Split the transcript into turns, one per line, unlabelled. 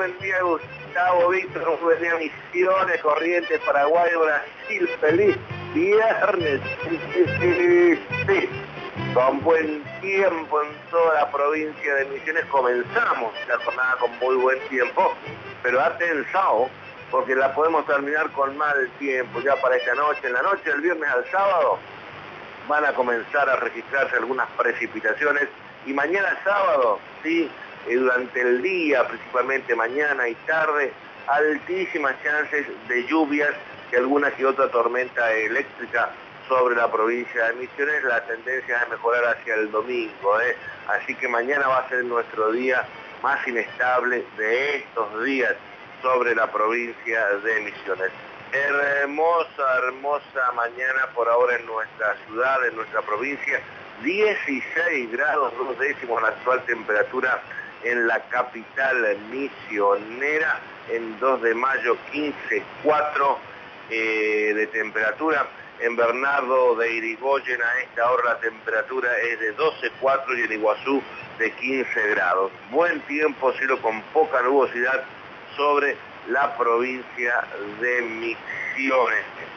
buen día Gustavo, Víctor, muy buen día Misiones, Corrientes, Paraguay, Brasil, feliz viernes, sí. Con buen tiempo en toda la provincia de Misiones comenzamos la jornada con muy buen tiempo, pero atención, porque la podemos terminar con mal tiempo ya para esta noche. En la noche del viernes al sábado van a comenzar a registrarse algunas precipitaciones y mañana sábado, sí, durante el día, principalmente mañana y tarde, altísimas chances de lluvias y alguna que otra tormenta eléctrica sobre la provincia de Misiones. La tendencia es mejorar hacia el domingo, así que mañana va a ser nuestro día más inestable de estos días sobre la provincia de Misiones. Hermosa mañana por ahora en nuestra ciudad, en nuestra provincia, 16 grados 2 décimos la actual temperatura en la capital misionera, en 2 de mayo 15,4 de temperatura. En Bernardo de Irigoyen a esta hora la temperatura es de 12,4 y en Iguazú de 15 grados. Buen tiempo, cielo con poca nubosidad sobre la provincia de Misiones.